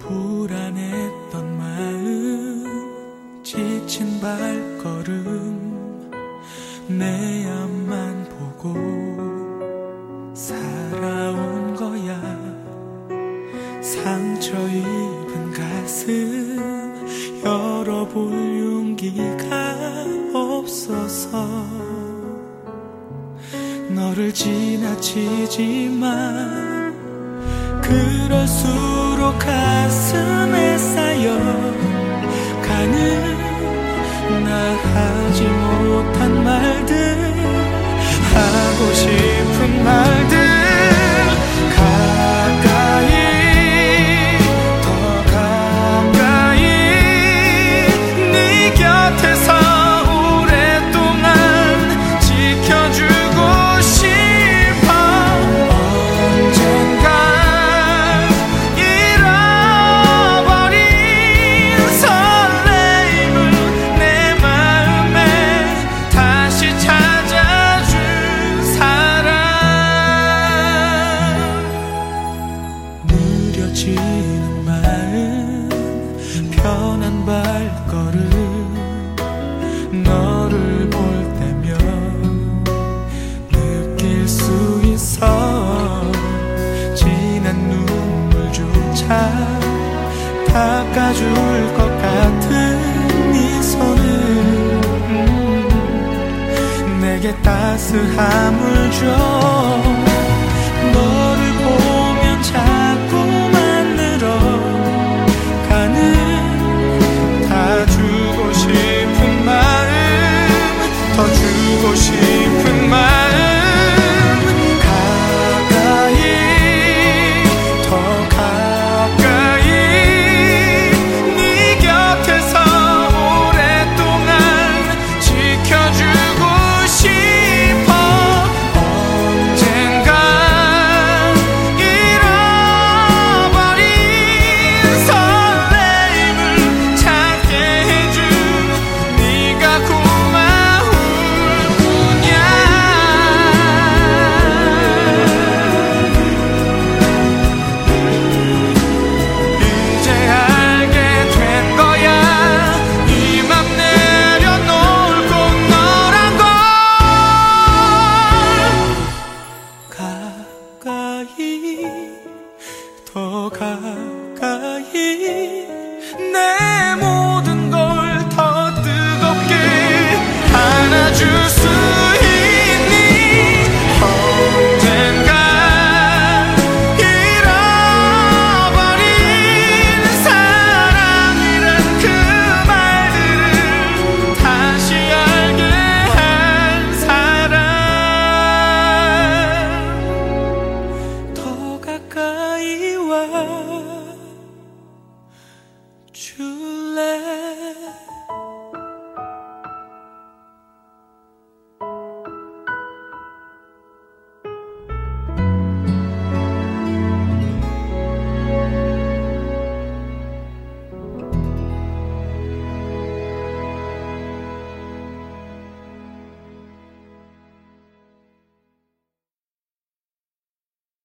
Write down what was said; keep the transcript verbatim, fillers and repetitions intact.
불안했던 마음, 지친 발걸음, 내 앞만 보고 살아온 거야. 상처 입은 가슴 열어볼 용기가 없어서 너를 지나치지만 그럴수록 가슴에 쌓여가는 나 하지 못한 말들, 하고 싶은 말들, 가까이 더 가까이 네 곁에서 오랫동안 지켜주고 싶어. 언젠가 잃어버린 설레임을 내 마음에 다시 찾아준 사람. 느려지는 마음, 편한 발걸음, 너를 볼 때면 느낄 수 있어. 진한 눈물조차 닦아줄 것 같은 네 손은 내게 따스함을 줘. 너를 보면 자꾸만 늘어가는 다 주고 싶은 마음, 더 주고 싶은 마음, 가까이 더 가까이 네 곁에서 오랫동안 지켜주고 싶어. 언젠가 잃어버린 설레임을 찾게 해준 네가 고마울 뿐이야. 이제 알게 된 거야, 이 맘 내려놓을 건 너란 걸. 가까이 더 가까이 내 모든 걸 더 뜨겁게 안아줄 수 있니? 언젠가 잃어버린 사랑이란 그 말들을 다시 알게 한 사람. 더 가까이 와.